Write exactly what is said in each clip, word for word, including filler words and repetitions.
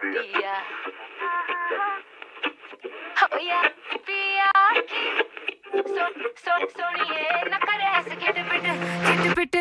दिया हो या पिया की सो सो सोनिए न करे ऐसे खिट पिट खिट पिट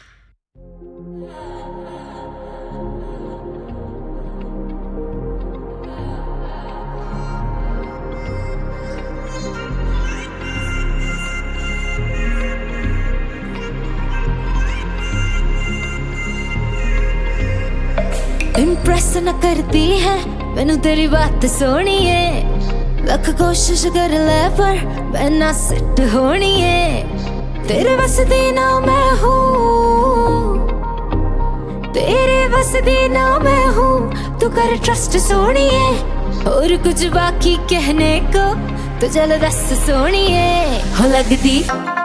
इम्प्रेस न करती है मैनू तेरी बात सोनी है लख कोशिश कर ले पर मैं ना सेट होनी है तेरे बस दी ना मैं हूँ तेरे बस दी ना मैं हूँ तू कर ट्रस्ट सोनी है और कुछ बाकी कहने को तो चल दस सोनी है हो लगती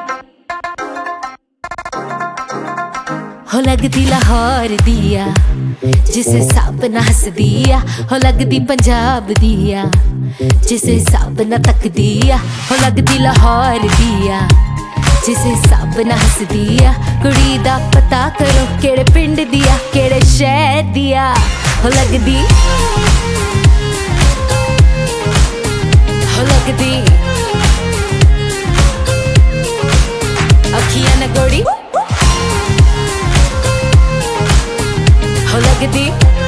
हो लगती लाहौर दिया जिसे साब न हस दिया हो लगती पंजाब दिया जिसे साब न तक दिया हो लगती लाहौर दिया जिसे साब न हस दिया कुड़ी दा पता करो केड़े पिंड दिया केड़े शहर दिया हो लगती हो लगती अखियां न गोड़ी हो लगती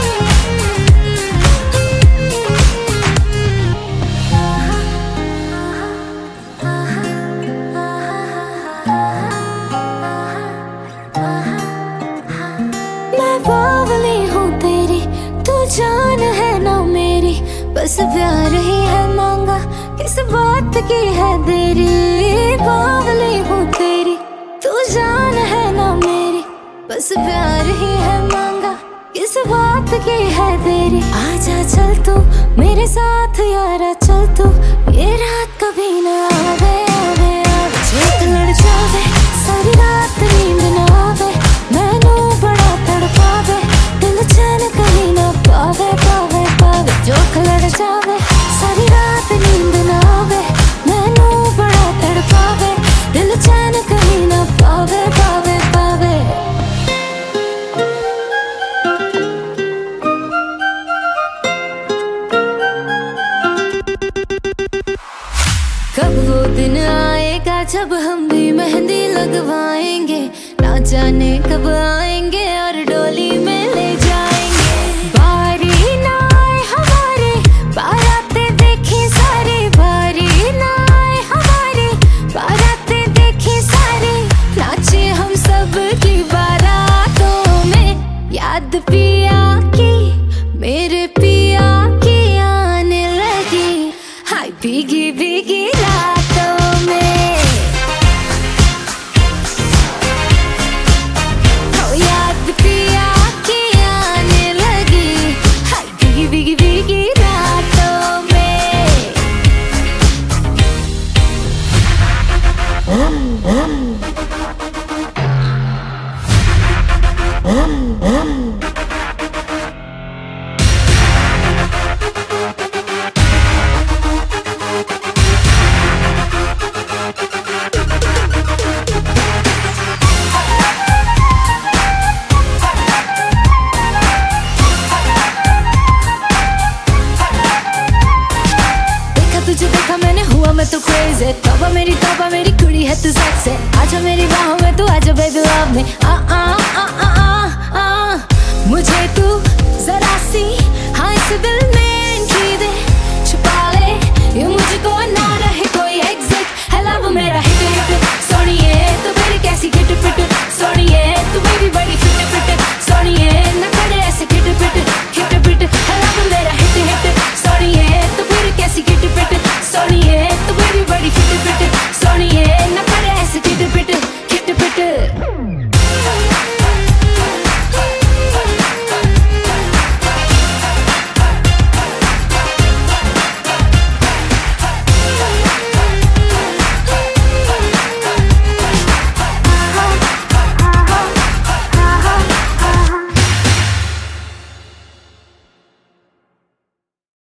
मैं बावली हूँ तेरी तू जान है ना मेरी बस प्यार ही है मांगा किस बात की है देरी बावली हूँ तेरी तू जान है ना मेरी बस प्यार ही है मांगा किस बात की है देरी आजा चल तू मेरे साथ यारा चल तू ये रात कभी न आवे आवे आवे चोट लड़ जावे सारी रात नींद न आवे मैनू बड़ा तड़पावे दिल चैन कहीं न पावे पावे पावे चोट लड़ जावे सारी रात नींद न आवे मैनू बड़ा तड़पावे दिल चैन कहीं न पावे पावे पावे कब वो दिन आएगा जब हम भी मेहंदी लगवाएंगे ना जाने कब आएंगे और डोली में ले जाएंगे बारी ना आए हमारे बारातें देखी सारी बारी ना आए हमारे बारातें देखी सारी नाचे हम सब की बारातों में याद पिया की मेरे पिया की आने लगी हाय भीगी भीगी तुझे देखा मैंने हुआ मैं तो क्रेज़ी तौबा मेरी तौबा मेरी कुड़ी है तू सेक्सी आजा मेरी बाहों में तू आजा बेबी लव में आ आ